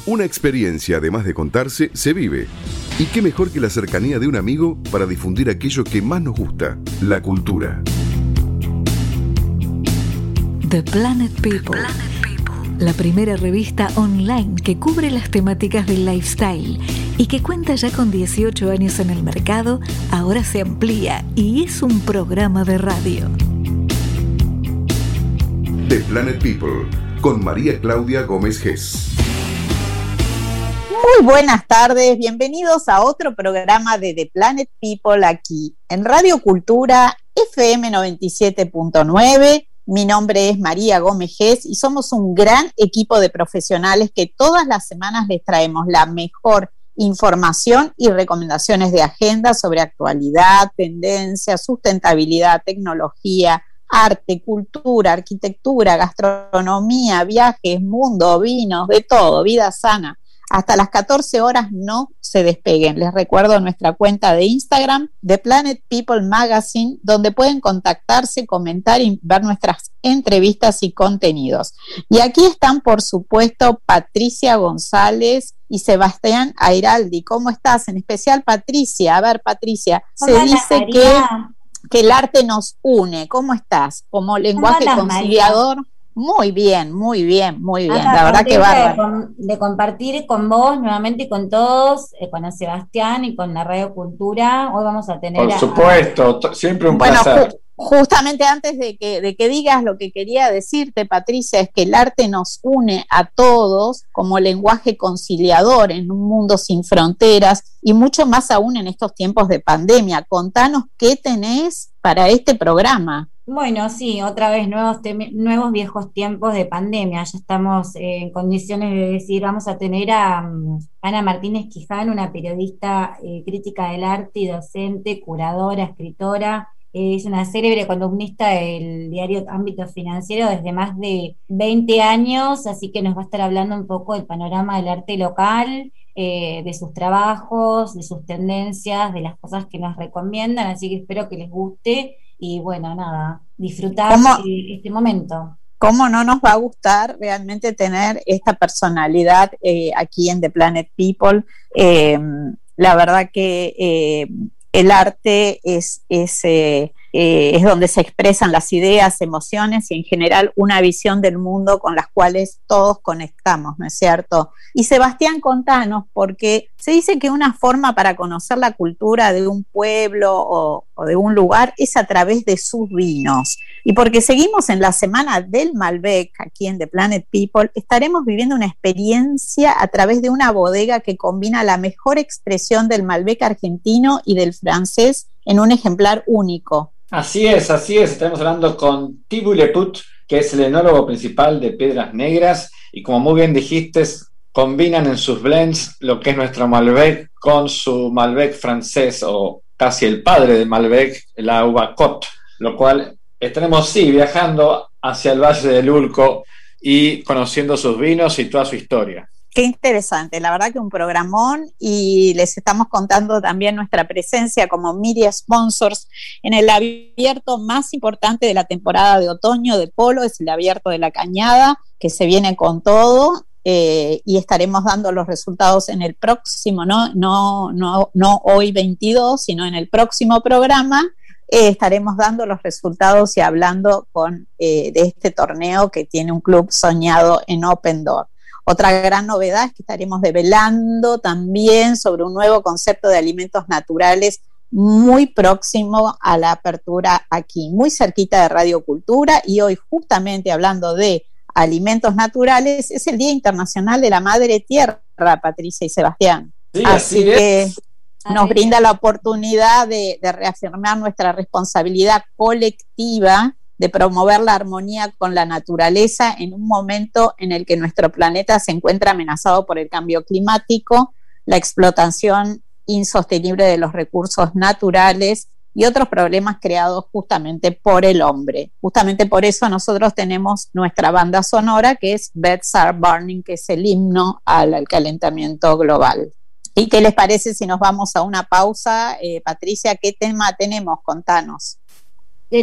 Una experiencia, además de contarse, se vive. Y qué mejor que la cercanía de un amigo para difundir aquello que más nos gusta, la cultura. The Planet People, la primera revista online que cubre las temáticas del lifestyle y que cuenta ya con 18 años en el mercado, ahora se amplía y es un programa de radio. The Planet People, con María Claudia Gómez Gess. Muy buenas tardes, bienvenidos a otro programa de The Planet People aquí en Radio Cultura FM 97.9. Mi nombre es María Gómez Gess y somos un gran equipo de profesionales que todas las semanas les traemos la mejor información y recomendaciones de agenda sobre actualidad, tendencia, sustentabilidad, tecnología, arte, cultura, arquitectura, gastronomía, viajes, mundo, vinos, de todo, vida sana. Hasta las 14 horas no se despeguen. Les recuerdo nuestra cuenta de Instagram, The Planet People Magazine, donde pueden contactarse, comentar y ver nuestras entrevistas y contenidos. Y aquí están, por supuesto, Patricia González y Sebastián Airaldi. ¿Cómo estás? En especial Patricia. A ver, Patricia, se dice que el arte nos une. ¿Cómo estás? Como lenguaje conciliador. María. Muy bien, muy bien, muy bien. La verdad que bárbaro. De compartir con vos nuevamente y con todos, con Sebastián y con la Radio Cultura. Hoy vamos a tener... Por supuesto, siempre un placer. Justamente antes de que digas lo que quería decirte, Patricia, es que el arte nos une a todos como lenguaje conciliador en un mundo sin fronteras y mucho más aún en estos tiempos de pandemia. Contanos qué tenés para este programa. Bueno, sí, otra vez nuevos viejos tiempos de pandemia. Ya estamos en condiciones de decir, vamos a tener a Ana Martínez Quijano, una periodista crítica del arte y docente, curadora, escritora. Es una célebre columnista del diario Ámbito Financiero desde más de 20 años, así que nos va a estar hablando un poco del panorama del arte local, de sus trabajos, de sus tendencias, de las cosas que nos recomiendan, así que espero que les guste. Y bueno, nada, disfrutar este momento. ¿Cómo no nos va a gustar realmente tener esta personalidad aquí en The Planet People? La verdad que el arte es donde se expresan las ideas, emociones y en general una visión del mundo con las cuales todos conectamos, ¿no es cierto? Y Sebastián, contanos, porque se dice que una forma para conocer la cultura de un pueblo o de un lugar es a través de sus vinos. Y porque seguimos en la semana del Malbec aquí en The Planet People, estaremos viviendo una experiencia a través de una bodega que combina la mejor expresión del Malbec argentino y del francés en un ejemplar único. Así es, estaremos hablando con Thibaut Leput, que es el enólogo principal de Piedras Negras, y como muy bien dijiste, combinan en sus blends lo que es nuestro Malbec con su Malbec francés, o casi el padre de Malbec, la uva Côte, lo cual estaremos viajando hacia el Valle del Ulco y conociendo sus vinos y toda su historia. Qué interesante, la verdad que un programón, y les estamos contando también nuestra presencia como media sponsors en el abierto más importante de la temporada de otoño de polo, es el abierto de la Cañada, que se viene con todo, y estaremos dando los resultados en el próximo, no hoy 22, sino en el próximo programa. Estaremos dando los resultados y hablando de este torneo que tiene un club soñado en Open Door. Otra gran novedad es que estaremos develando también sobre un nuevo concepto de alimentos naturales muy próximo a la apertura aquí, muy cerquita de Radio Cultura, y hoy justamente hablando de alimentos naturales, es el Día Internacional de la Madre Tierra, Patricia y Sebastián. Sí, así que nos brinda la oportunidad de reafirmar nuestra responsabilidad colectiva de promover la armonía con la naturaleza en un momento en el que nuestro planeta se encuentra amenazado por el cambio climático, la explotación insostenible de los recursos naturales y otros problemas creados justamente por el hombre. Justamente por eso nosotros tenemos nuestra banda sonora, que es Beds Are Burning, que es el himno al calentamiento global. ¿Y qué les parece si nos vamos a una pausa? Patricia, ¿qué tema tenemos? Contanos.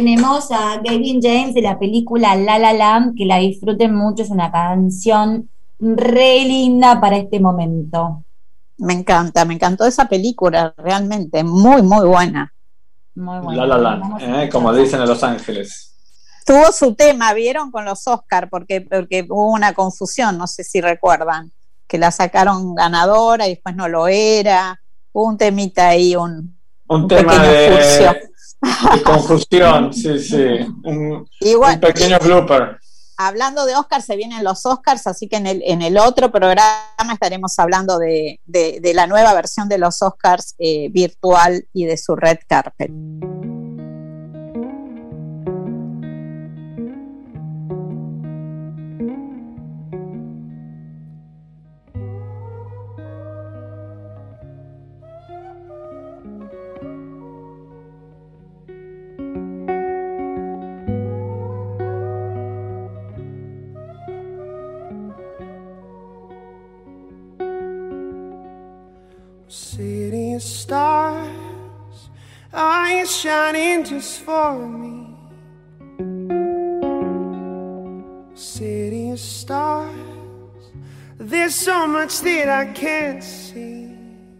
Tenemos a Gavin James de la película La La Land, que la disfruten mucho, es una canción re linda para este momento. Me encantó esa película, realmente, muy, muy buena. Muy buena. La La Land, como dicen en Los Ángeles. Tuvo su tema, ¿vieron? Con los Oscars, porque hubo una confusión, no sé si recuerdan, que la sacaron ganadora y después no lo era. Hubo un temita ahí, un tema de confusión, sí. Un pequeño blooper. Hablando de Oscars, se vienen los Oscars, así que en el otro programa estaremos hablando de la nueva versión de los Oscars virtual y de su red carpet. City of stars, are you shining just for me? City of stars, there's so much that I can't see.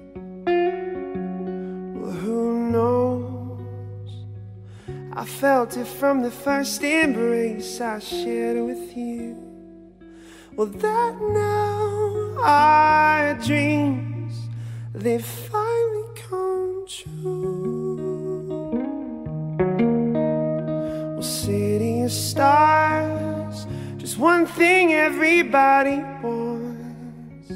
Well, who knows? I felt it from the first embrace I shared with you. Well, that now our dreams, they finally come true. Well, city of stars, just one thing everybody wants.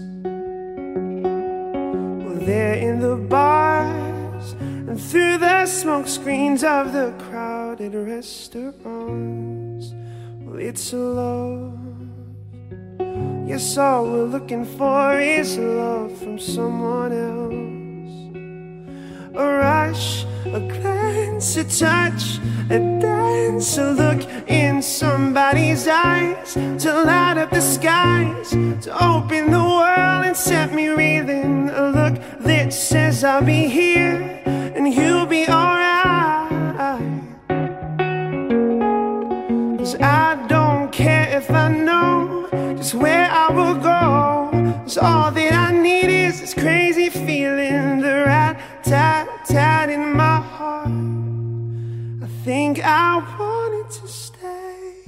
Well, they're in the bars and through the smoke screens of the crowded restaurants. Well, it's a love. Yes, all we're looking for is love from someone else. A rush, a glance, a touch, a dance, a look in somebody's eyes, to light up the skies, to open the world and set me reeling. A look that says I'll be here and you'll be alright. 'Cause I don't care if I know just where I will go. 'Cause all that I need is this crazy feeling, the rat-tat-tat in my heart. I think I want it to stay.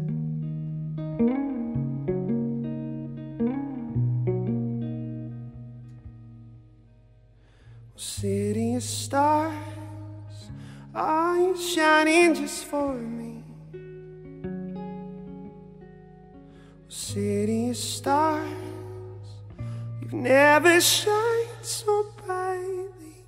City of stars, are you shining just for me? City of stars, you've never shined so brightly.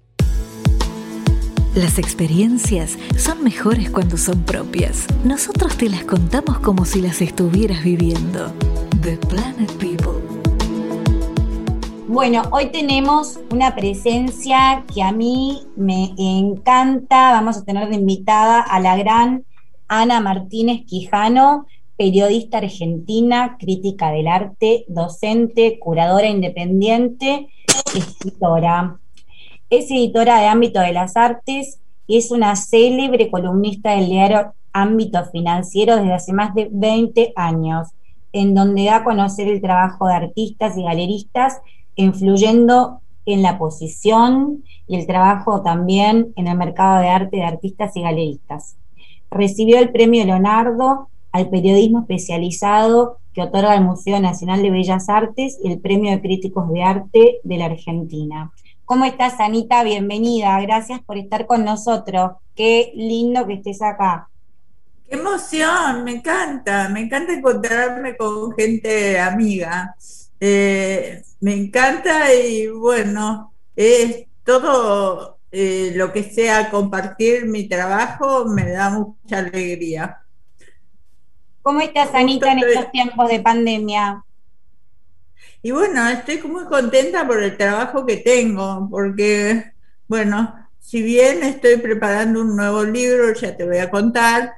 Las experiencias son mejores cuando son propias. Nosotros te las contamos como si las estuvieras viviendo. The Planet People. Bueno, hoy tenemos una presencia que a mí me encanta. Vamos a tener de invitada a la gran Ana Martínez Quijano, periodista argentina, crítica del arte, docente, curadora independiente, escritora. Es editora de Ámbito de las Artes y es una célebre columnista del diario Ámbito Financiero desde hace más de 20 años, en donde da a conocer el trabajo de artistas y galeristas, influyendo en la posición y el trabajo también en el mercado de arte de artistas y galeristas. Recibió el premio Leonardo al periodismo especializado que otorga el Museo Nacional de Bellas Artes y el Premio de Críticos de Arte de la Argentina. ¿Cómo estás, Anita? Bienvenida, gracias por estar con nosotros. Qué lindo que estés acá. ¡Qué emoción! Me encanta encontrarme con gente amiga. Me encanta y bueno, es todo lo que sea compartir mi trabajo me da mucha alegría. ¿Cómo estás, Anita, en estos tiempos de pandemia? Y bueno, estoy muy contenta por el trabajo que tengo, porque, bueno, si bien estoy preparando un nuevo libro, ya te voy a contar,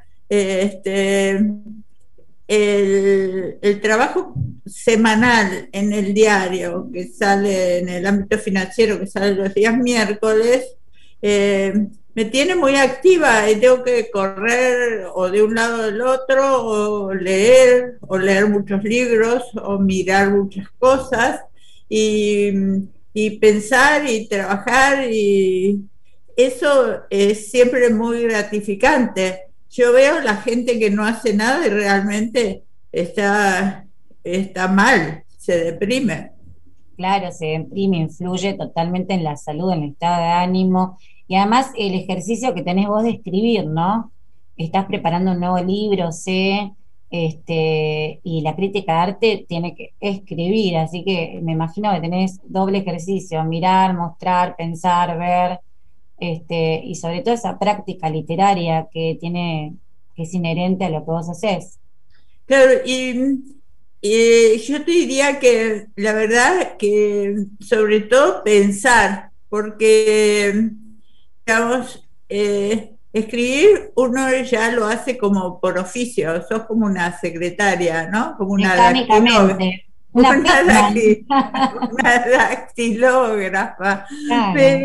el trabajo semanal en el diario que sale en el Ámbito Financiero, que sale los días miércoles, me tiene muy activa y tengo que correr o de un lado del otro, o leer muchos libros, o mirar muchas cosas, y, y pensar y trabajar, y eso es siempre muy gratificante. Yo veo la gente que no hace nada y realmente está mal, se deprime. Claro, se deprime, influye totalmente en la salud, en el estado de ánimo y además el ejercicio que tenés vos de escribir, ¿no? Estás preparando un nuevo libro, sé, y la crítica de arte tiene que escribir, así que me imagino que tenés doble ejercicio, mirar, mostrar, pensar, ver, y sobre todo esa práctica literaria que es inherente a lo que vos hacés. Claro, y yo te diría que la verdad que sobre todo pensar, porque, digamos, escribir uno ya lo hace como por oficio, sos como una secretaria, ¿no? Como una dactilógrafa. Mecánicamente, una Pitman. Una dactilógrafa. Claro.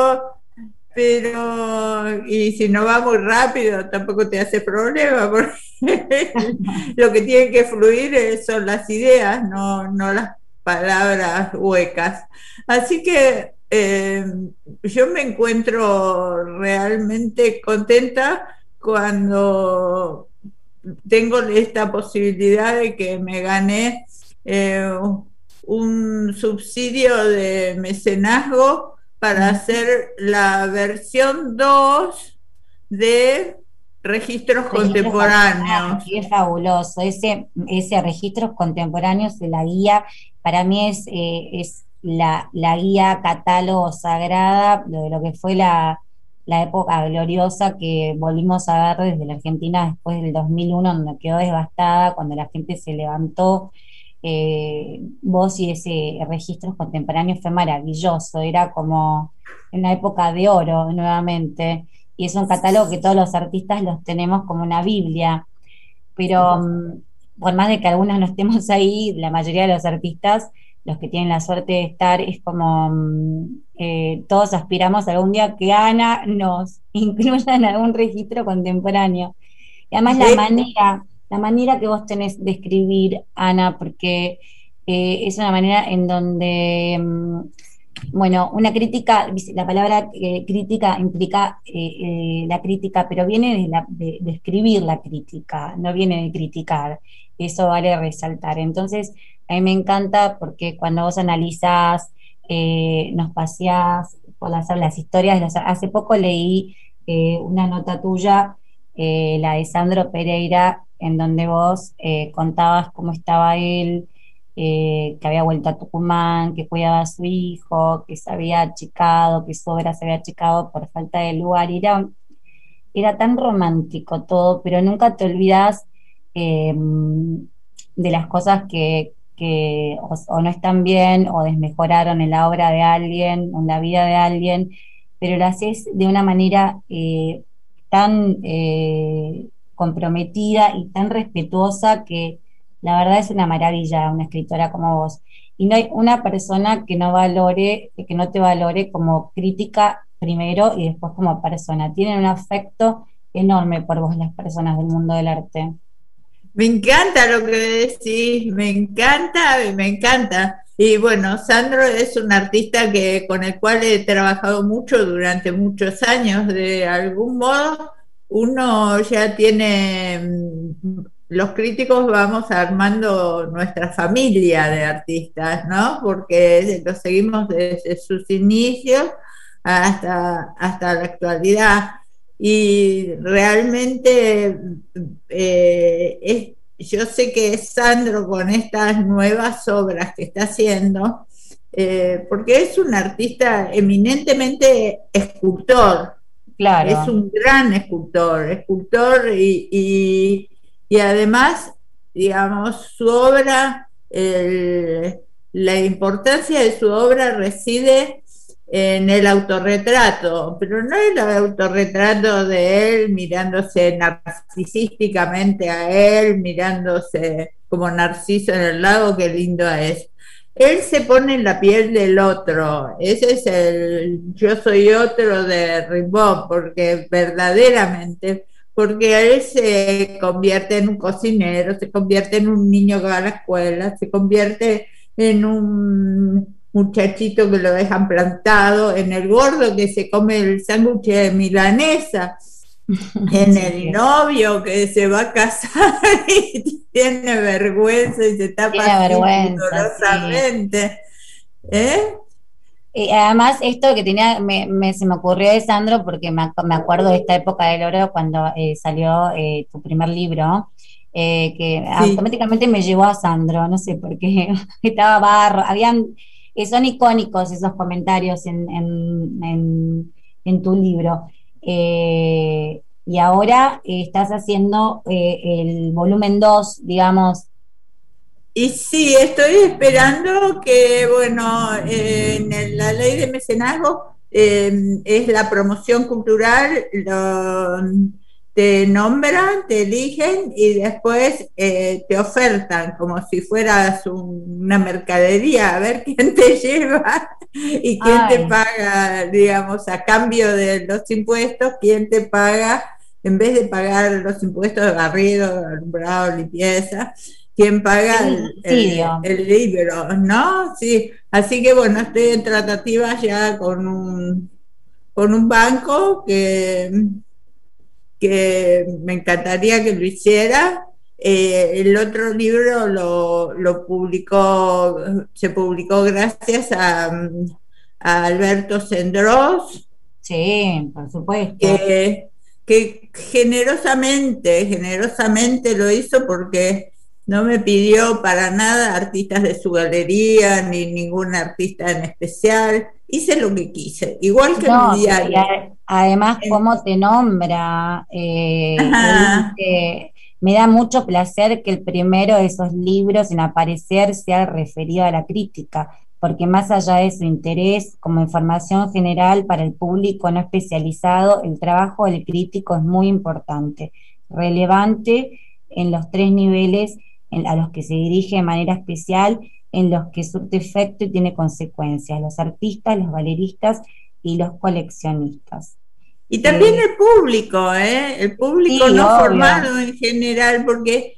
Pero, y si no va muy rápido, tampoco te hace problema, porque lo que tiene que fluir son las ideas, no las palabras huecas. Así que yo me encuentro realmente contenta cuando tengo esta posibilidad de que me gané un subsidio de mecenazgo para hacer la versión 2 de registros contemporáneos. Y es fabuloso. Ese registros contemporáneos de la guía, para mí es la guía catálogo sagrada de lo que fue la época gloriosa que volvimos a ver desde la Argentina después del 2001, donde quedó devastada, cuando la gente se levantó. Vos y ese registros contemporáneos fue maravilloso, era como una época de oro nuevamente, y es un catálogo que todos los artistas los tenemos como una Biblia, pero por más de que algunos no estemos ahí, la mayoría de los artistas, los que tienen la suerte de estar, es como todos aspiramos algún día que Ana nos incluya en algún registro contemporáneo. Y además la manera que vos tenés de escribir, Ana, porque es una manera en donde, bueno, una crítica, la palabra crítica implica la crítica, pero viene de escribir la crítica, no viene de criticar, eso vale resaltar. Entonces, a mí me encanta porque cuando vos analizás, nos paseás por las historias, hace poco leí una nota tuya, la de Sandro Pereira, en donde vos contabas cómo estaba él, que había vuelto a Tucumán, que cuidaba a su hijo, que se había achicado, que su obra se había achicado por falta de lugar. Era tan romántico todo, pero nunca te olvidas de las cosas que o no están bien o desmejoraron en la obra de alguien, o en la vida de alguien, pero lo haces de una manera tan comprometida y tan respetuosa que la verdad es una maravilla una escritora como vos. Y no hay una persona que que no te valore como crítica primero y después como persona. Tienen un afecto enorme por vos las personas del mundo del arte. Me encanta lo que decís, me encanta, me encanta. Y bueno, Sandro es un artista con el cual he trabajado mucho durante muchos años. De algún modo, uno ya tiene, los críticos vamos armando nuestra familia de artistas, ¿no? Porque los seguimos desde sus inicios hasta la actualidad. Y realmente yo sé que Sandro con estas nuevas obras que está haciendo, porque es un artista eminentemente escultor, claro. Es un gran escultor y además, digamos, su obra, la importancia de su obra reside en el autorretrato, pero no el autorretrato de él mirándose narcisísticamente a él, mirándose como Narciso en el lago, qué lindo es. él se pone en la piel del otro. Ese es el yo soy otro de Rimbaud, porque verdaderamente, porque él se convierte en un cocinero, se convierte en un niño que va a la escuela, se convierte en un muchachito que lo dejan plantado, en el gordo que se come el sándwich de milanesa, en el novio que se va a casar y tiene vergüenza y se tapa así pudorosamente. ¿Eh? Y además, esto que tenía, se me ocurrió de Sandro, porque me acuerdo de esta época del oro cuando salió tu primer libro, que automáticamente me llevó a Sandro, no sé por qué, estaba barro, son icónicos esos comentarios en tu libro. Y ahora estás haciendo el volumen 2, digamos. Y sí, estoy esperando que, bueno, en la ley de mecenazgo es la promoción cultural, te nombran, te eligen y después te ofertan como si fueras una mercadería, a ver quién te lleva y quién te paga, digamos, a cambio de los impuestos, quién te paga, en vez de pagar los impuestos de barrido, alumbrado, limpieza, quién paga el libro, ¿no? Sí, así que bueno, estoy en tratativas ya con un banco que me encantaría que lo hiciera. El otro libro se publicó gracias a Alberto Sendros. Sí, por supuesto. Que generosamente lo hizo porque no me pidió para nada artistas de su galería, ni ningún artista en especial. Hice lo que quise, igual que mi diario. Además, cómo te nombra. Me da mucho placer que el primero de esos libros en aparecer sea referido a la crítica, porque más allá de su interés como información general para el público no especializado, el trabajo del crítico es muy importante, relevante en los 3 niveles a los que se dirige de manera especial, en los que surte efecto y tiene consecuencias: los artistas, los galeristas y los coleccionistas. Y también el público, el público sí, no obvio. Formado en general, porque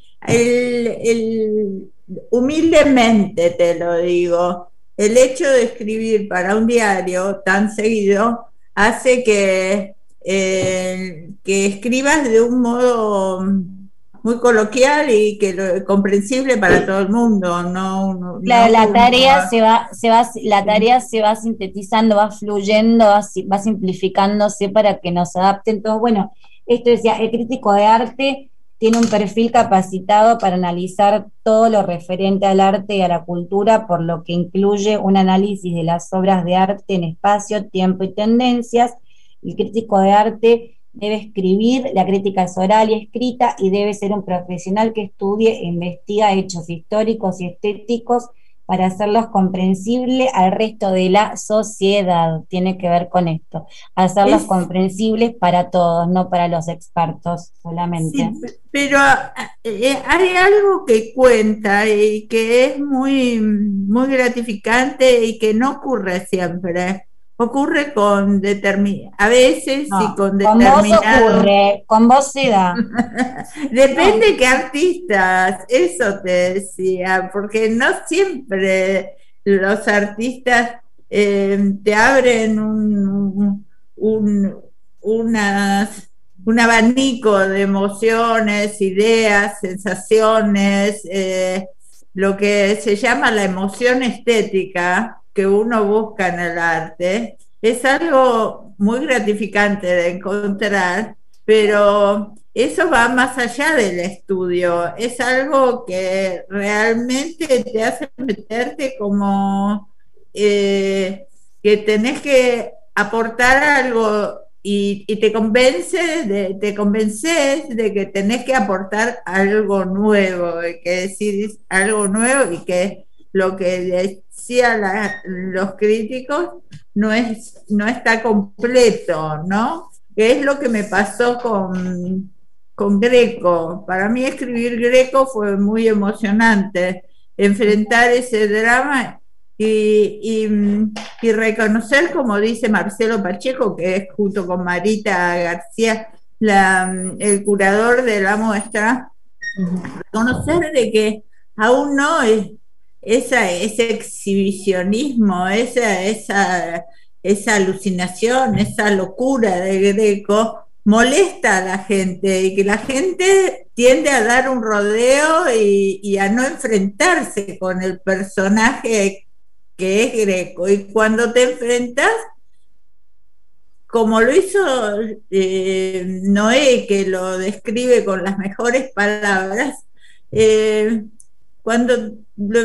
humildemente te lo digo, el hecho de escribir para un diario tan seguido hace que escribas de un modo muy coloquial y comprensible para todo el mundo. La tarea se va sintetizando, va fluyendo, va simplificándose para que nos adapten todos. Bueno, esto decía, el crítico de arte tiene un perfil capacitado para analizar todo lo referente al arte y a la cultura, por lo que incluye un análisis de las obras de arte en espacio, tiempo y tendencias. El crítico de arte debe escribir, la crítica es oral y escrita, y debe ser un profesional que estudie e investiga hechos históricos y estéticos para hacerlos comprensibles al resto de la sociedad. Tiene que ver con esto, hacerlos comprensibles para todos, no para los expertos solamente. Sí, pero hay algo que cuenta y que es muy, muy gratificante y que no ocurre siempre. Ocurre con a veces no, y con determinados. Con vos ocurre, con vos se da. Depende de qué artistas, eso te decía, porque no siempre los artistas te abren un abanico de emociones, ideas, sensaciones, lo que se llama la emoción estética que uno busca en el arte, es algo muy gratificante de encontrar, pero eso va más allá del estudio, es algo que realmente te hace meterte como que tenés que aportar algo y te convences de que tenés que aportar algo nuevo, que decís algo nuevo y que lo que decían los críticos no está completo, ¿no? Que es lo que me pasó con Greco. Para mí escribir Greco fue muy emocionante, enfrentar ese drama y reconocer, como dice Marcelo Pacheco, que es junto con Marita García el curador de la muestra, reconocer de que aún no es ese exhibicionismo, esa alucinación, esa locura de Greco molesta a la gente, y que la gente tiende a dar un rodeo y a no enfrentarse con el personaje que es Greco. Y cuando te enfrentas, como lo hizo Noé, que lo describe con las mejores palabras, cuando lo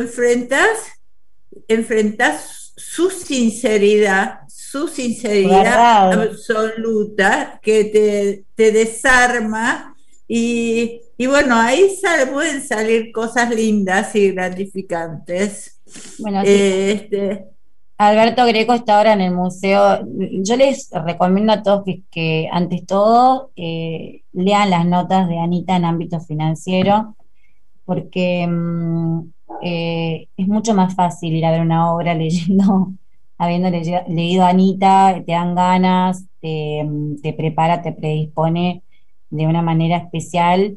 enfrentas su sinceridad absoluta, que te desarma, y bueno, ahí pueden salir cosas lindas y gratificantes. Bueno, sí. Alberto Greco está ahora en el museo. Yo les recomiendo a todos que antes todo lean las notas de Anita en ámbito financiero, porque es mucho más fácil ir a ver una obra habiendo leído a Anita, te dan ganas, te prepara, te predispone de una manera especial.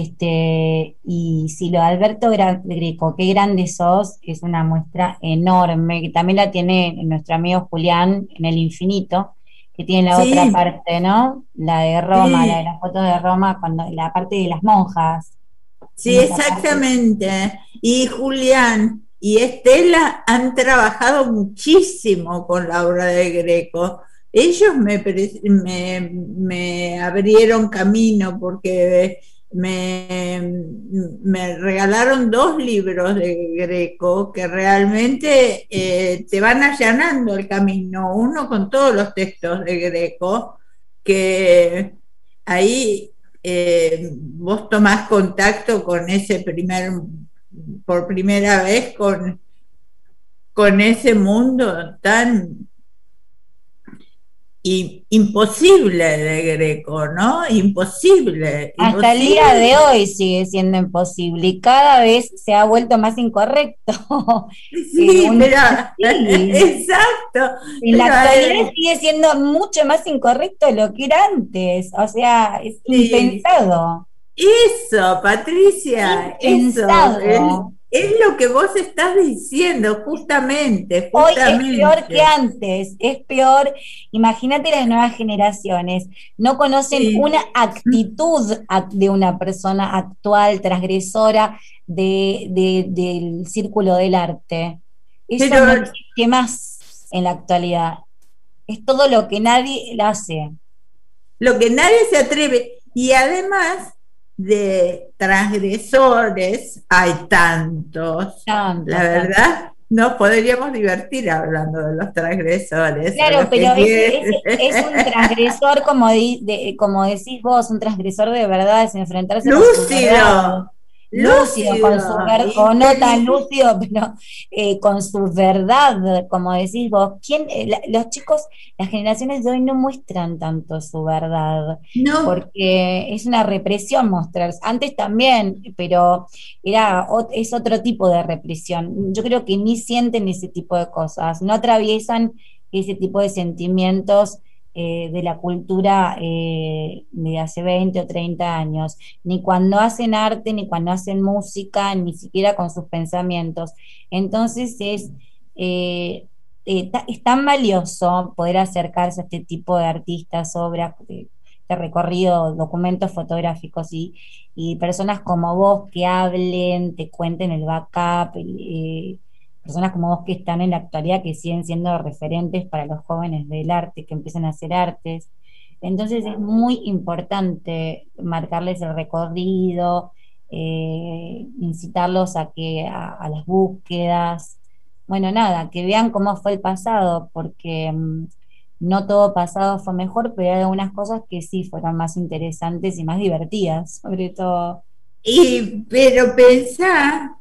Y si lo de Alberto Greco, qué grande sos, es una muestra enorme, que también la tiene nuestro amigo Julián en El Infinito, que tiene la otra parte, ¿no? La de Roma, la de las fotos de Roma, la parte de las monjas. Sí, exactamente. Y Julián y Estela han trabajado muchísimo con la obra de Greco. Ellos me abrieron camino, porque me regalaron 2 libros de Greco que realmente te van allanando el camino. Uno con todos los textos de Greco, que ahí vos tomás contacto con por primera vez con ese mundo tan imposible de Greco, ¿no? Imposible. Hasta el día de hoy sigue siendo imposible, y cada vez se ha vuelto más incorrecto. Sí, exacto. En la actualidad sigue siendo mucho más incorrecto de lo que era antes. O sea, es impensado. Eso, Patricia, impensado. Eso. Es lo que vos estás diciendo, justamente. Hoy es peor que antes, es peor. Imagínate las nuevas generaciones, no conocen una actitud de una persona actual, transgresora del círculo del arte. Eso no existe más en la actualidad. Es todo lo que nadie hace. Lo que nadie se atreve. Y además de transgresores hay tantos. La verdad, nos podríamos divertir hablando de los transgresores. Claro, pero es un transgresor, como decís vos, un transgresor de verdad, es enfrentarse lúcido, con su verdad, o no tan lúcido, pero con su verdad, como decís vos. Los chicos, las generaciones de hoy no muestran tanto su verdad, porque es una represión mostrarse. Antes también, pero es otro tipo de represión. Yo creo que ni sienten ese tipo de cosas, no atraviesan ese tipo de sentimientos de la cultura de hace 20 o 30 años, ni cuando hacen arte, ni cuando hacen música, ni siquiera con sus pensamientos. Entonces es tan valioso poder acercarse a este tipo de artistas, obras de recorrido, documentos fotográficos y personas como vos que hablen, te cuenten el backup, personas como vos que están en la actualidad, que siguen siendo referentes para los jóvenes del arte, que empiezan a hacer artes. Entonces es muy importante marcarles el recorrido, incitarlos a las búsquedas. Bueno, nada, que vean cómo fue el pasado, porque no todo pasado fue mejor, pero hay algunas cosas que sí fueron más interesantes y más divertidas, sobre todo. Pero pensá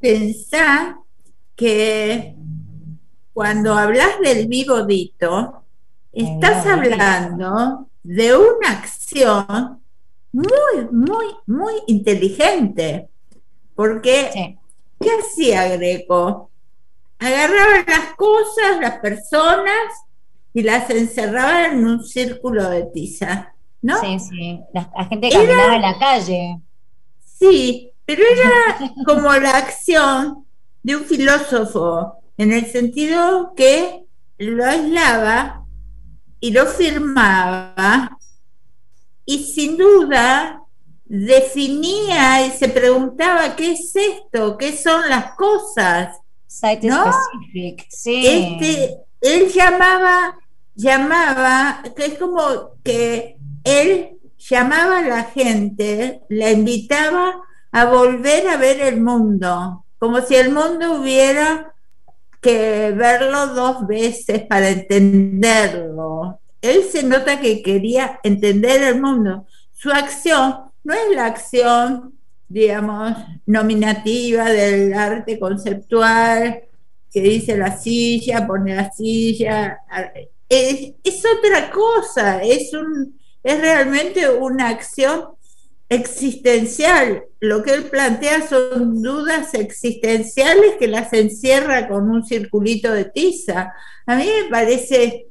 que cuando hablas del vivo dito, estás hablando de una acción muy, muy, muy inteligente. Porque, ¿qué hacía Greco? agarraba las cosas, las personas, y las encerraba en un círculo de tiza, ¿no? Sí, sí. La gente caminaba en la calle. Sí, pero era como la acción de un filósofo, en el sentido que lo aislaba y lo firmaba, y sin duda definía y se preguntaba qué es esto, qué son las cosas, Site ¿no? specific, sí. Él llamaba, que es como que él llamaba a la gente, la invitaba a volver a ver el mundo, como si el mundo hubiera que verlo dos veces para entenderlo. Él se nota que quería entender el mundo. Su acción no es la acción, digamos, nominativa del arte conceptual, que dice la silla, pone la silla. Es otra cosa, es realmente una acción existencial. Lo que él plantea son dudas existenciales que las encierra con un circulito de tiza. A mí me parece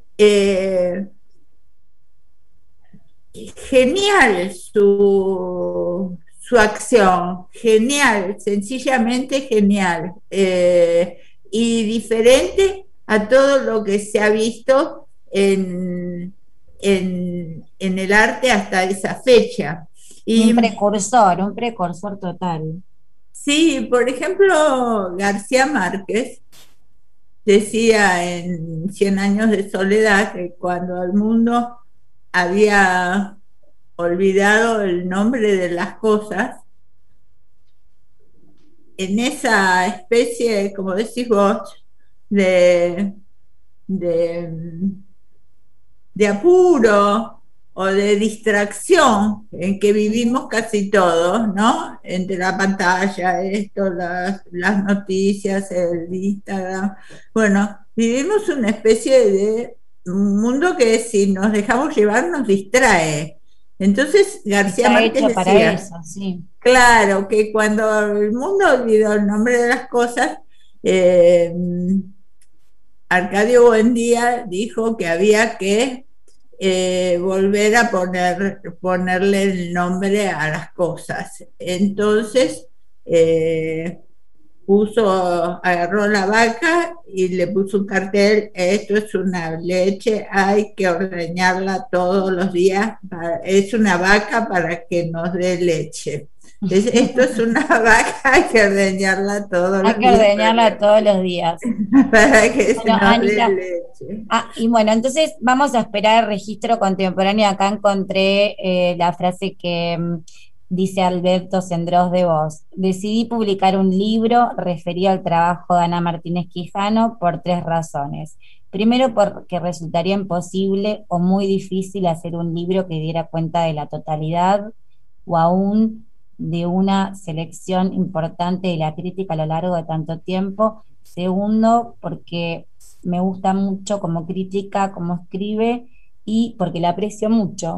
genial su acción, genial, sencillamente genial, y diferente a todo lo que se ha visto en el arte hasta esa fecha. Y un precursor total. Sí, por ejemplo, García Márquez decía en Cien años de soledad que cuando el mundo había olvidado el nombre de las cosas, en esa especie, como decís vos, de, de, de apuro o de distracción en que vivimos casi todos, ¿no? Entre la pantalla, esto, las noticias, el Instagram. Bueno, vivimos una especie de un mundo que si nos dejamos llevar nos distrae. Entonces García Márquez decía, para eso, sí. Claro, que cuando el mundo olvidó el nombre de las cosas, Arcadio Buendía dijo que había que volver a ponerle el nombre a las cosas. Entonces agarró la vaca y le puso un cartel: esto es una leche, hay que ordeñarla todos los días, es una vaca para que nos dé leche. Entonces, esto es una vaca, hay que ordeñarla todos los días. Hay que ordeñarla todos los días. Para que se nos dé leche. Y bueno, entonces vamos a esperar el registro contemporáneo. Acá encontré la frase que dice Alberto Sendros de Vos. Decidí publicar un libro referido al trabajo de Ana Martínez Quijano por 3 razones. Primero, porque resultaría imposible o muy difícil hacer un libro que diera cuenta de la totalidad o aún de una selección importante de la crítica a lo largo de tanto tiempo. Segundo, porque me gusta mucho como crítica, como escribe, y porque la aprecio mucho.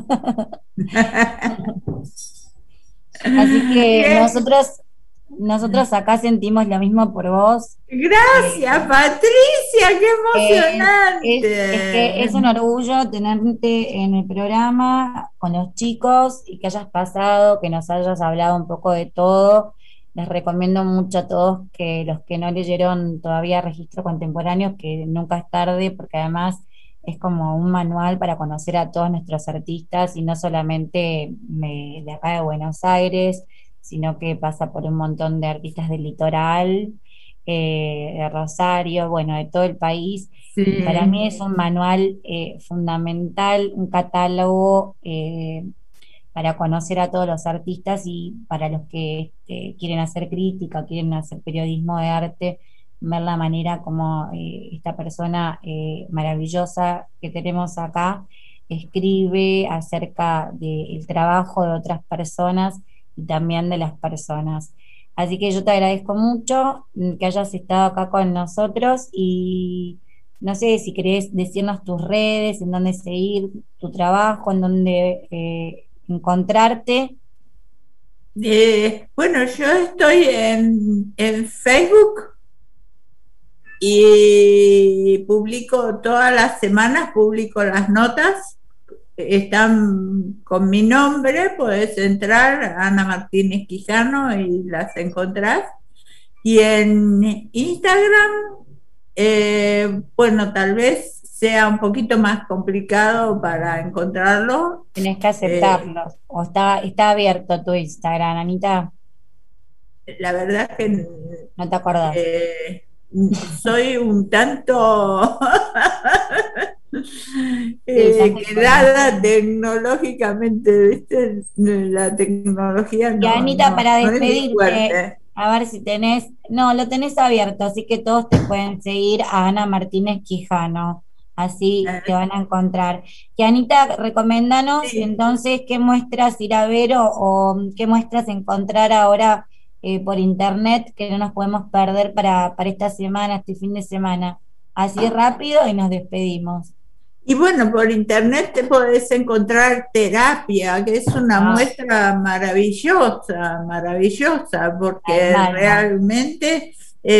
Así que nosotros acá sentimos lo mismo por vos. Gracias, Patricia, qué emocionante. Es un orgullo tenerte en el programa con los chicos y que hayas pasado, que nos hayas hablado un poco de todo. Les recomiendo mucho a todos, que los que no leyeron todavía Registro Contemporáneo, que nunca es tarde, porque además es como un manual para conocer a todos nuestros artistas, y no solamente de acá de Buenos Aires, sino que pasa por un montón de artistas del litoral, de Rosario, bueno, de todo el país. Sí. Y para mí es un manual fundamental, un catálogo para conocer a todos los artistas, y para los que quieren hacer crítica, quieren hacer periodismo de arte, ver la manera como esta persona maravillosa que tenemos acá escribe acerca del trabajo de otras personas y también de las personas. Así que yo te agradezco mucho que hayas estado acá con nosotros, y no sé si querés decirnos tus redes, en dónde seguir tu trabajo, en dónde encontrarte. Bueno, yo estoy en Facebook y publico todas las semanas, publico las notas, están con mi nombre, podés entrar, Ana Martínez Quijano, y las encontrás. Y en Instagram, bueno, tal vez sea un poquito más complicado para encontrarlo. Tenés que aceptarlo. ¿O está abierto tu Instagram, Anita? La verdad que no te acordás. Soy un tanto quedada tecnológicamente, ¿viste? La tecnología no. Y Anita, para no despedirte, a ver si tenés, no, lo tenés abierto, así que todos te pueden seguir a Ana Martínez Quijano, así te van a encontrar. Y Anita, recoméndanos entonces qué muestras ir a ver o qué muestras encontrar ahora por internet que no nos podemos perder para esta semana, este fin de semana. Así rápido y nos despedimos. Y bueno, por internet te podés encontrar Terapia, que es una muestra maravillosa, porque realmente,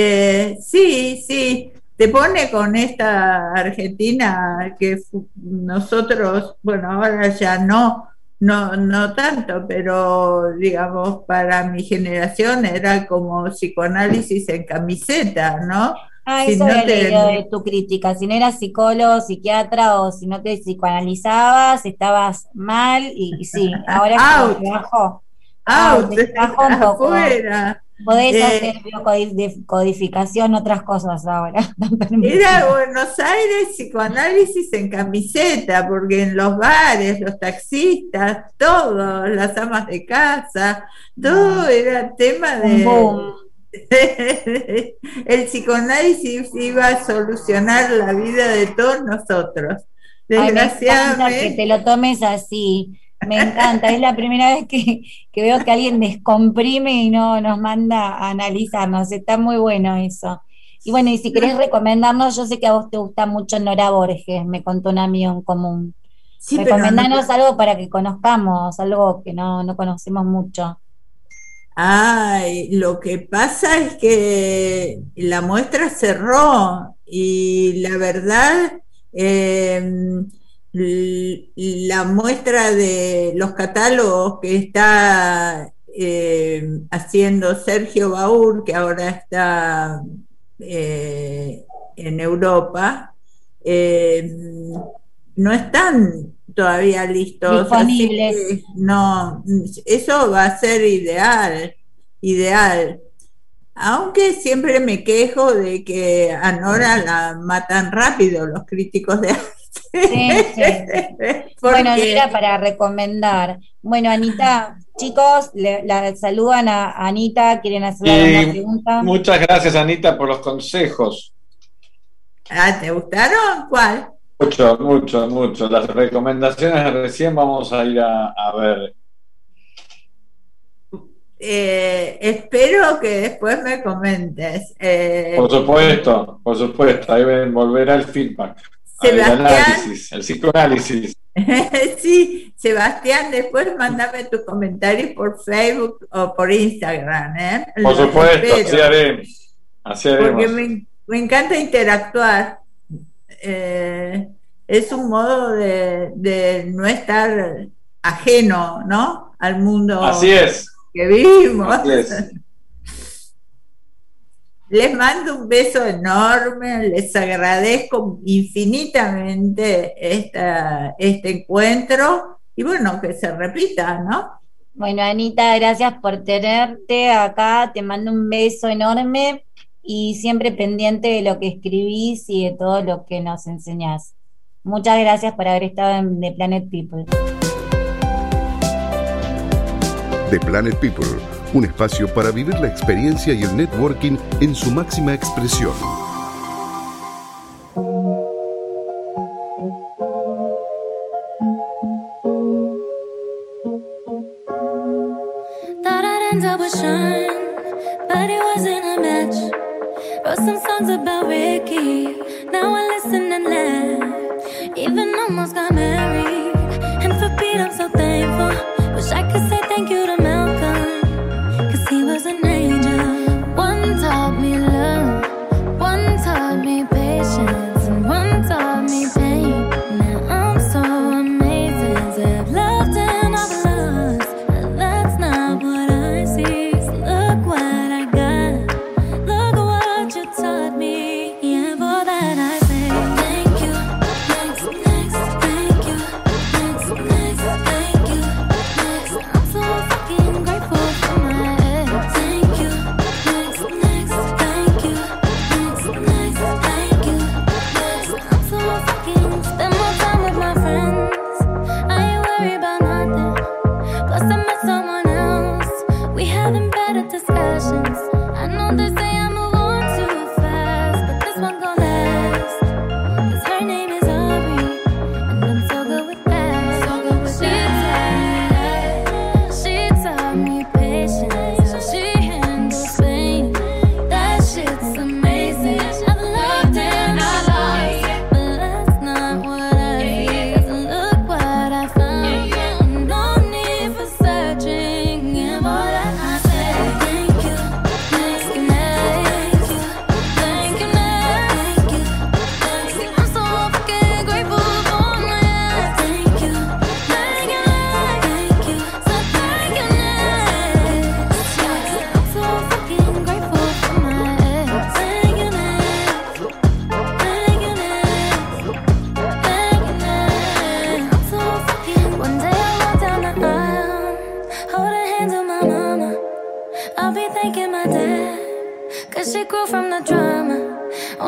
sí, te pone con esta Argentina que nosotros, bueno, ahora ya no tanto, pero digamos, para mi generación era como psicoanálisis en camiseta, ¿no? Si eso había leído de tu crítica, si no eras psicólogo, psiquiatra o si no te psicoanalizabas, estabas mal y sí, ahora bajó un poco. Afuera. Podés hacer biocodificación, otras cosas ahora. Era Buenos Aires psicoanálisis en camiseta, porque en los bares, los taxistas, todos, las amas de casa, todo era tema de... El psicoanálisis iba a solucionar la vida de todos nosotros. Desgraciadamente. Me encanta que te lo tomes así. Me encanta, es la primera vez que veo que alguien descomprime y no nos manda a analizarnos. Está muy bueno eso. Y bueno, y si querés recomendarnos, yo sé que a vos te gusta mucho Nora Borges, me contó un amigo en común. Sí, recomendanos algo para que conozcamos, algo que no conocemos mucho. Ay, lo que pasa es que la muestra cerró y la verdad, la muestra de los catálogos que está haciendo Sergio Baur, que ahora está en Europa, no están todavía listos, disponibles. Así que no, eso va a ser ideal. Aunque siempre me quejo de que a Nora la matan rápido los críticos de arte. Sí. Bueno, era para recomendar. Bueno, Anita, chicos, la saludan a Anita, quieren hacerle alguna pregunta. Muchas gracias, Anita, por los consejos. ¿Te gustaron? ¿Cuál? Mucho. Las recomendaciones recién vamos a ir a ver. Espero que después me comentes. Por supuesto. Ahí volverá el feedback. Sebastián, el análisis, el psicoanálisis. Sí, Sebastián, después mándame tu comentario por Facebook o por Instagram. Por supuesto, así haremos. Porque me encanta interactuar. Es un modo de no estar ajeno, ¿no? Al mundo así es. Que vivimos. Así es. Les mando un beso enorme, les agradezco infinitamente este encuentro y bueno, que se repita, ¿no? Bueno, Anita, gracias por tenerte acá, te mando un beso enorme y siempre pendiente de lo que escribís y de todo lo que nos enseñás. Muchas gracias por haber estado en The Planet People. The Planet People, un espacio para vivir la experiencia y el networking en su máxima expresión. Thought I'd end up with Sean, but it wasn't a match. Wrote some songs about Ricky, now I listen and laugh. Even almost got married, and for Pete I'm so thankful. Wish I could say thank you to Malcolm, 'cause he was an angel. One taught me love, one taught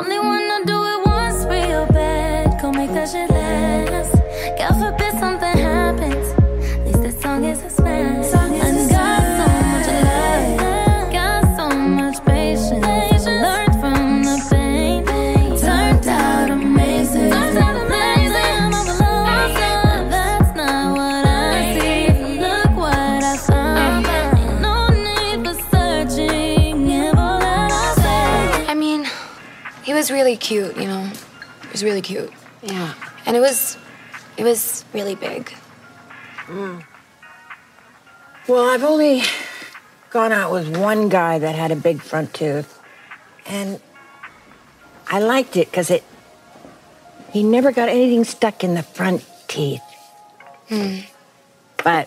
Only wanna do it once real bad. Go make that shit last. God forbid something happens. At least this song is a smash. And got so much love, got so much patience. Learned from the pain, turned out amazing. Turned out amazing. That's not what I see. Look what I found. No need for searching. Give all that I say. I mean, he was really cute, you know. He was really cute. Yeah. And it was really big. Well, I've only gone out with one guy that had a big front tooth. And I liked it because he never got anything stuck in the front teeth. But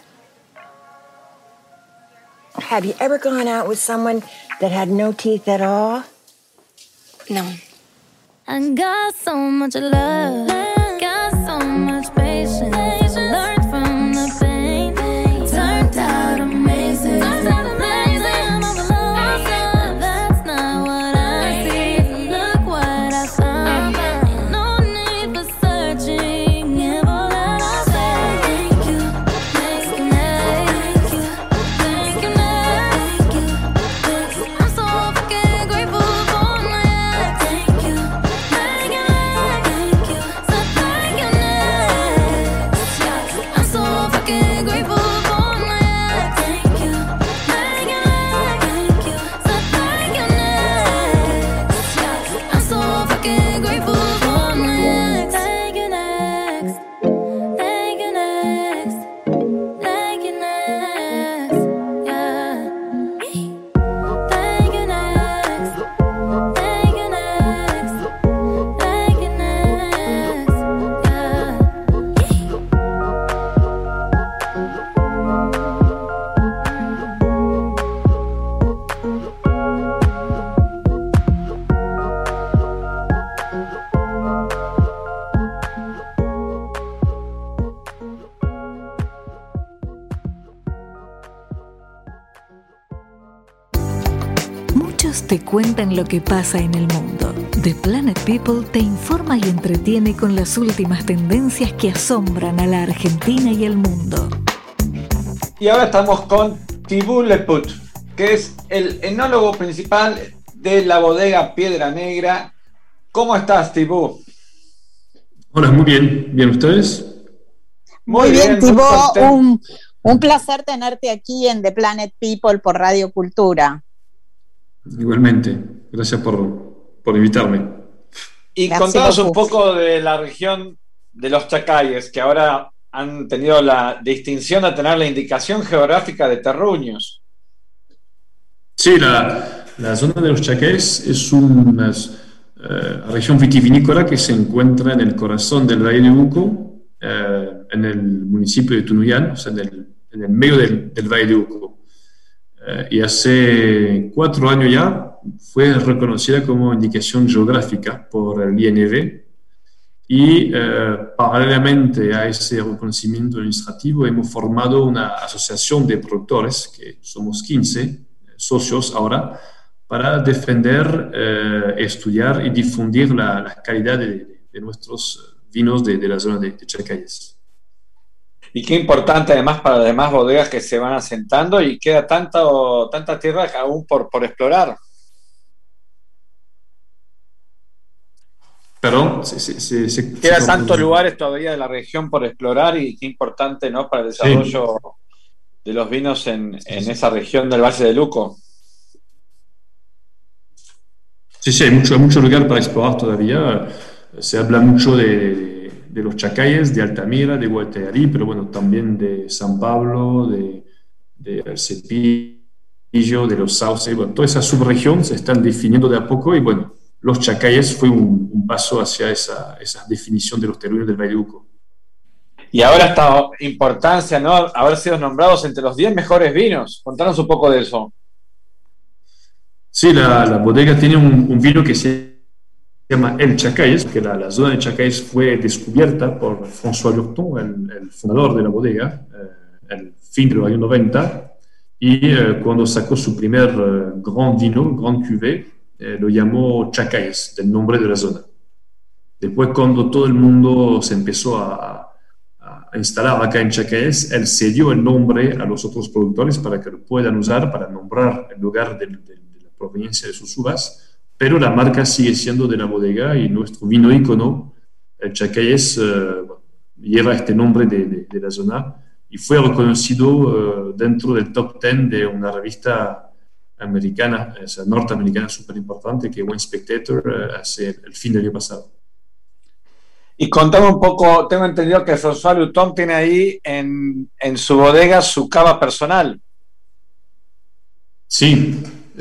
have you ever gone out with someone that had no teeth at all? No. I got so much love, got so much patience. Learned from the pain, turned out amazing. Turned out amazing. That's not what I see. Look what I found. No need for searching. Give all that I say. Thank you, thank you, thank you, thank you, thank you. I'm so fucking grateful for my ex. Thank you, thank you, thank you, so thank you next. I'm so fucking grateful for my ex. Thank you, thank you, thank you, so thank you next. I'm so fucking grateful for my ex. Thank you next. Thank you next. Thank you next. Yeah. Thank you next. Thank you next. Thank you next. Muchos te cuentan lo que pasa en el mundo. The Planet People te informa y entretiene con las últimas tendencias que asombran a la Argentina y el mundo. Y ahora estamos con Thibaut Leput, que es el enólogo principal de la bodega Piedra Negra. ¿Cómo estás, Thibaut? Hola, muy bien. ¿Bien ustedes? Muy bien, muy Thibaut, contento. un placer tenerte aquí en The Planet People por Radio Cultura. Igualmente. Gracias por invitarme. Y Merci contanos un beaucoup. poco de la región de los Chacayes, que ahora han tenido la distinción de tener la indicación geográfica de terruños. Sí, la zona de los Chacayes es una región vitivinícola que se encuentra en el corazón del Valle de Uco, en el municipio de Tunuyán, o sea, en el medio del Valle de Uco. Y hace 4 años ya fue reconocida como indicación geográfica por el INV y paralelamente a ese reconocimiento administrativo hemos formado una asociación de productores, que somos 15 socios ahora, para defender, estudiar y difundir la calidad de nuestros vinos de la zona de Chacayes. Y qué importante además para las demás bodegas que se van asentando y queda tanta tierra aún por explorar. Perdón, Queda tantos lugares todavía de la región por explorar y qué importante, ¿no?, para el desarrollo de los vinos en esa región del Valle de Uco. Sí, hay mucho lugar para explorar todavía. Se habla mucho de los Chacayes, de Altamira, de Guatayarí, pero bueno, también de San Pablo, de El Cepillo, de los Sauces. Bueno, toda esa subregión se están definiendo de a poco y bueno, los Chacayes fue un paso hacia esa definición de los terruños del Valle de Uco. Y ahora esta importancia, ¿no?, haber sido nombrados entre los 10 mejores vinos. Contanos un poco de eso. Sí, la bodega tiene un vino que se llama El Chacayes, que la zona de Chacayes fue descubierta por François Lurton, el fundador de la bodega, al fin de los años 90, y cuando sacó su primer gran vino, Grand Cuvée, lo llamó Chacáez, del nombre de la zona. Después, cuando todo el mundo se empezó a instalar acá en Chacáez, él cedió el nombre a los otros productores para que lo puedan usar para nombrar el lugar de la proveniencia de sus uvas, pero la marca sigue siendo de la bodega y nuestro vino ícono, el Chacáez, lleva este nombre de la zona y fue reconocido dentro del top 10 de una revista americana, o sea, norteamericana súper importante, que Wine Spectator hace el fin del año pasado. Y contame un poco, tengo entendido que François Luton tiene ahí en su bodega su cava personal. Sí,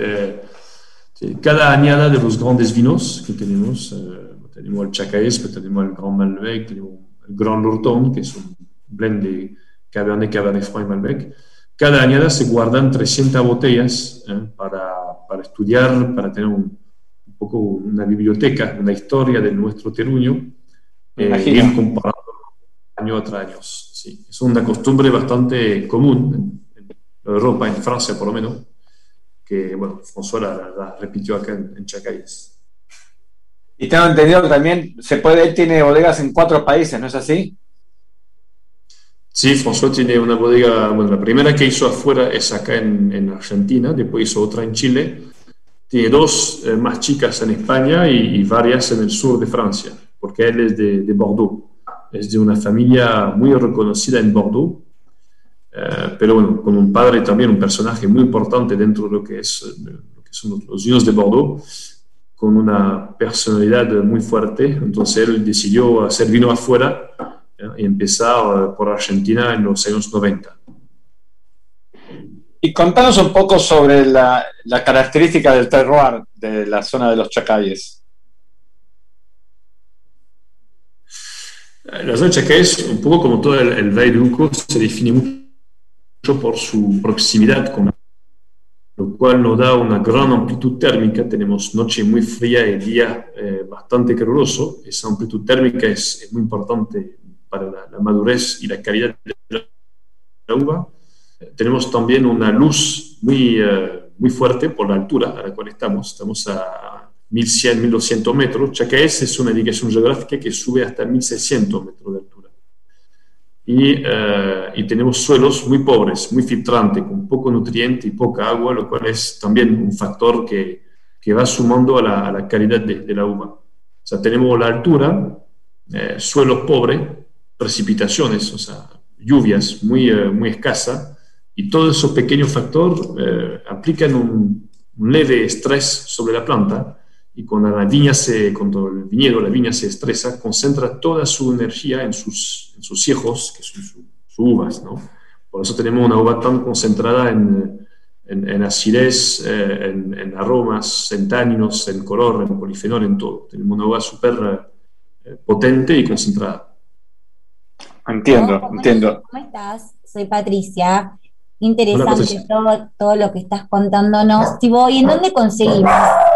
cada añada de los grandes vinos que tenemos, tenemos el Chacáez, pero tenemos el Grand Malbec, tenemos el Grand Lurton, que es un blend de Cabernet, Cabernet Franc y Malbec. Cada añada se guardan 300 botellas para estudiar, para tener un poco una biblioteca, una historia de nuestro terruño, ir comparando año tras año. Sí. Es una costumbre bastante común en Europa, en Francia por lo menos, que bueno, François la repitió acá en Chacáez. Y tengo entendido que también él tiene bodegas en 4 países, ¿no es así? Sí, François tiene una bodega, bueno, la primera que hizo afuera es acá en Argentina, después hizo otra en Chile, tiene 2 más chicas en España y varias en el sur de Francia, porque él es de Bordeaux, es de una familia muy reconocida en Bordeaux, pero bueno, con un padre también, un personaje muy importante dentro de lo que son los vinos de Bordeaux, con una personalidad muy fuerte. Entonces él decidió hacer vino afuera y empezar por Argentina en los años 90. Y contanos un poco sobre la característica del terroir de la zona de los Chacáez. La zona de Chacáez, un poco como todo el Valle de Uco, se define mucho por su proximidad con lo cual nos da una gran amplitud térmica. Tenemos noche muy fría y día bastante caluroso. Esa amplitud térmica es muy importante para la madurez y la calidad de la uva. Tenemos también una luz muy fuerte por la altura a la cual estamos a 1100, 1200 metros. Chacáez es una indicación geográfica que sube hasta 1600 metros de altura. Y tenemos suelos muy pobres, muy filtrantes, con poco nutriente y poca agua, lo cual es también un factor que va sumando a la calidad de la uva. O sea, tenemos la altura, suelos pobres, precipitaciones, o sea, lluvias muy escasas, y todos esos pequeños factores aplican un leve estrés sobre la planta, y cuando el viñedo, la viña se estresa, concentra toda su energía en sus hijos, que son sus uvas, ¿no? Por eso tenemos una uva tan concentrada en acidez, en aromas, en táninos, en color, en polifenol, en todo. Tenemos una uva súper potente y concentrada. Entiendo. ¿Cómo estás? Soy Patricia. Interesante todo lo que estás contándonos. ¿Y en dónde conseguimos?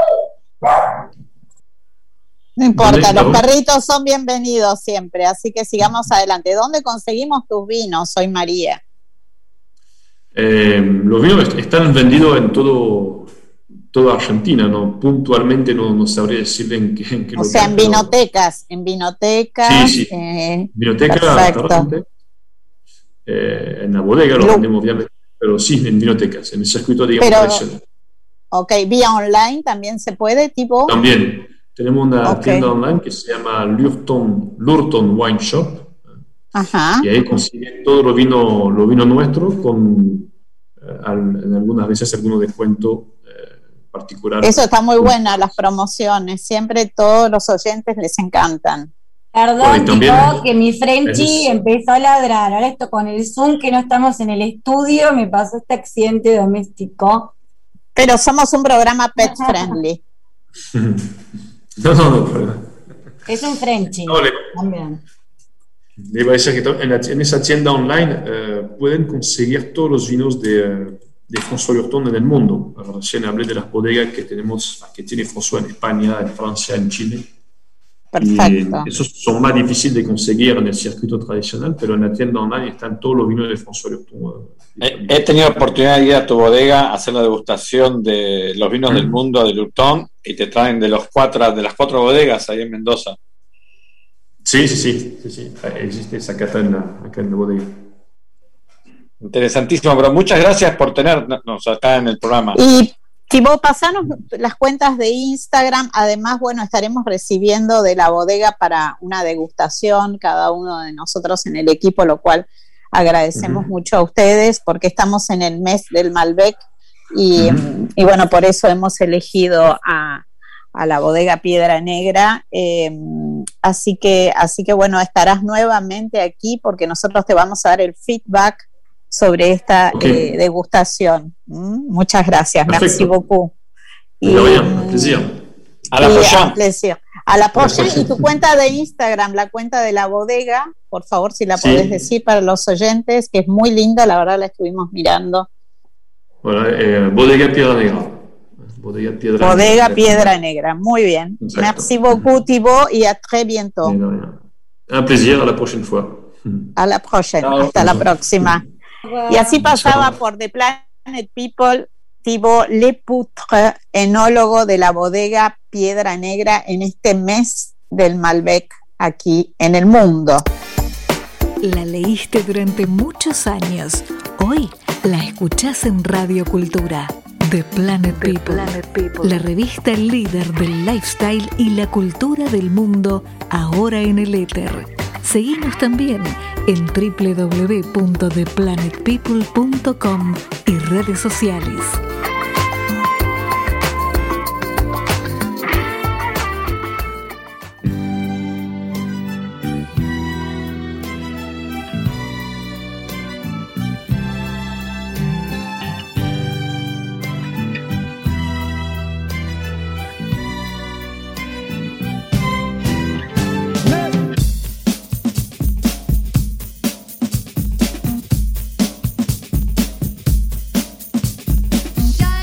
No importa, los perritos son bienvenidos siempre, así que sigamos adelante. ¿Dónde conseguimos tus vinos? Soy María. Los vinos están vendidos en toda Argentina, ¿no? Puntualmente no sabría decirle en qué lugar. O sea, en vinotecas. Sí. Vinoteca, en la bodega lo vendemos obviamente, pero sí, en vinotecas, en el circuito, digamos, tradicional. Ok, vía online también se puede, tipo. También tenemos una tienda online que se llama Lurton Wine Shop. Ajá. Y ahí consiguen todo lo vino nuestro con en algunas veces algunos descuentos particulares. Eso está muy buena, las promociones. Siempre todos los oyentes les encantan. Perdón, tipo, que mi Frenchy empezó a ladrar. Ahora esto con el Zoom, que no estamos en el estudio, me pasó este accidente doméstico. Pero somos un programa pet friendly. No. Es un Frenchy. También. Le iba a decir que en esa tienda online pueden conseguir todos los vinos de François Lurton en el mundo. Recién hablé de las bodegas que tiene François en España, en Francia, en Chile. Perfecto. Y esos son más difíciles de conseguir en el circuito tradicional, pero en la tienda online están todos los vinos de François Lurton. He tenido oportunidad de ir a tu bodega a hacer la degustación de los vinos del mundo de Lurton y te traen de las 4 bodegas ahí en Mendoza. Sí. Existe esa cata acá en la bodega. Interesantísimo, pero muchas gracias por tenernos acá en el programa. Y Thibaut, pasanos las cuentas de Instagram. Además, bueno, estaremos recibiendo de la bodega para una degustación cada uno de nosotros en el equipo, lo cual agradecemos mucho a ustedes porque estamos en el mes del Malbec y bueno, por eso hemos elegido a la bodega Piedra Negra. Así que bueno, estarás nuevamente aquí porque nosotros te vamos a dar el feedback sobre esta degustación. Muchas gracias. Perfecto. Merci beaucoup. A la próxima. A la próxima. Y tu cuenta de Instagram, la cuenta de la bodega, por favor, si la podés decir para los oyentes, que es muy linda, la verdad la estuvimos mirando. Voilà, Bodega Piedra Negra. Bodega Piedra Negra. Muy bien. Exacto. Merci beaucoup, Thibaut, y a très bientôt. Un plaisir, a la próxima fois. A la próxima. Hasta la próxima. Y así pasaba por The Planet People Thibaut Lepoutre, enólogo de la bodega Piedra Negra en este mes del Malbec aquí en el mundo. La leíste durante muchos años. Hoy la escuchás en Radio Cultura. The Planet People, la revista líder del lifestyle y la cultura del mundo, ahora en el éter. Seguinos también en www.theplanetpeople.com y redes sociales. Got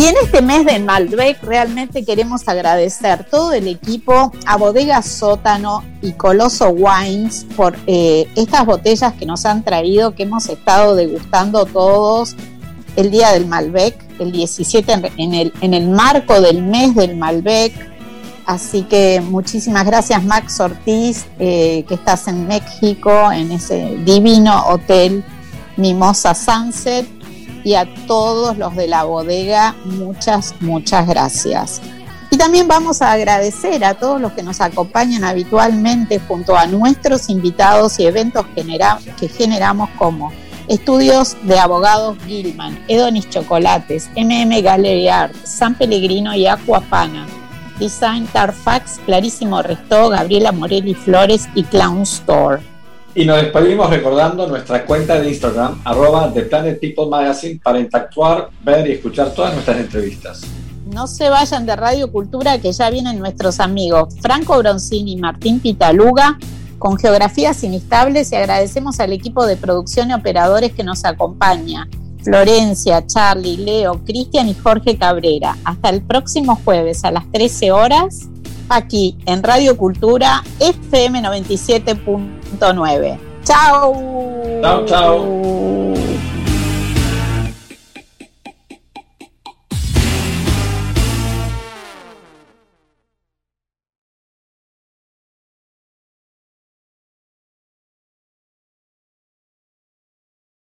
en este mes de Malbec realmente queremos agradecer todo el equipo a Bodega Sótano y Coloso Wines por estas botellas que nos han traído, que hemos estado degustando todos el día del Malbec, el 17 en el marco del mes del Malbec. Así que muchísimas gracias, Max Ortiz, que estás en México, en ese divino hotel Mimosa Sunset. Y a todos los de la bodega, muchas gracias. Y también vamos a agradecer a todos los que nos acompañan habitualmente junto a nuestros invitados y eventos que generamos, como Estudios de Abogados Gilman, Edonis Chocolates, Gallery Art, San Pellegrino y Aquapana, Design Tarfax, Clarísimo Restó, Gabriela Morelli Flores y Clown Store. Y nos despedimos recordando nuestra cuenta de Instagram, @The Planet People Magazine, para interactuar, ver y escuchar todas nuestras entrevistas. No se vayan de Radio Cultura, que ya vienen nuestros amigos Franco Bronzini y Martín Pitaluga con Geografías Inestables, y agradecemos al equipo de producción y operadores que nos acompaña: Florencia, Charlie, Leo, Cristian y Jorge Cabrera. Hasta el próximo jueves a las 13 horas. Aquí en Radio Cultura FM 97.9. ¡Chao! ¡Chao, chao!